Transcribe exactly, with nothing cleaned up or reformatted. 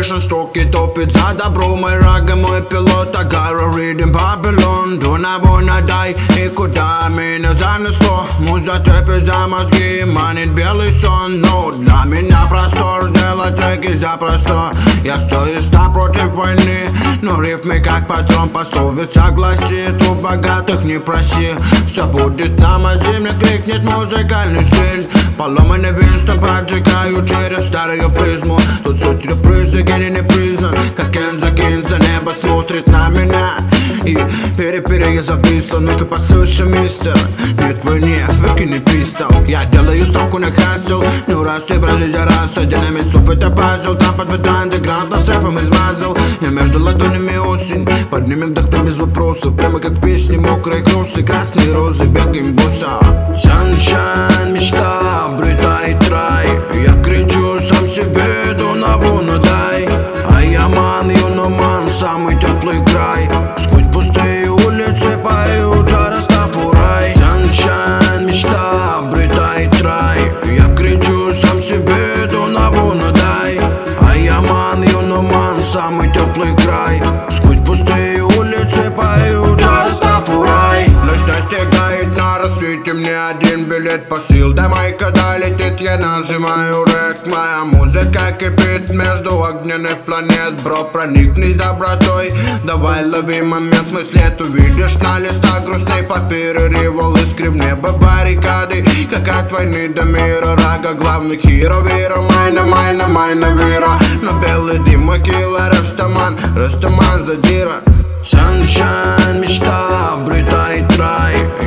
Стуки топит за добро, мой рага, мой пилот. I gotta read in Babylon. Дона вона дай, и куда меня занесло? Муза трепет за мозги, манит белый сон. Но для меня простор, делать треки запросто. Я стою ста против войны, но рифмы как патрон. Пословица гласит, у богатых не проси. Все будет там, а зимний крикнет музыкальный стиль. Поломанный Винстон поджигаю через старую призму. Тут суть репризы, гений не признан. Как Кенза Кинза, небо смотрит на меня. И пере-пере я записан. Ну-ка послушай, мистер, нет войне, выкини пистол. Я делаю ставку на хасл. Ну раз ты бразить раста, динамит суф это пазл. Там под вода андеграунд на сэпом измазал. Я между ладонями осень, поднимем вдохну без вопросов. Прямо как песни, мокрые кросы, красные розы, бегаем босса. Sunshine, мечта, обретает рай. Я кричу сам себе, Дона вона дай. А я ман, юноман, самый теплый край. Сквозь пустые улицы поют Растафурай. Sunshine, мечта, обретает рай. Я кричу сам себе, Дона вона дай. А я ман, юноман, самый теплый край. Сквозь пустые улицы поют Растафурай. Ночь достигает на рассвете, мне один билет посыл. До майка долетит, я нажимаю рек. Моя музыка кипит между огненных планет. Бро, проникнись добротой, давай лови момент. Мы след увидишь на листах грустной папиры. Револ искры в небо баррикады, как от войны до мира. Рага главный хиро, вера, майна, майна, майна, вера. Но белый дым, киллер, растаман, растаман задира. Sunshine, мечта, обретает рай.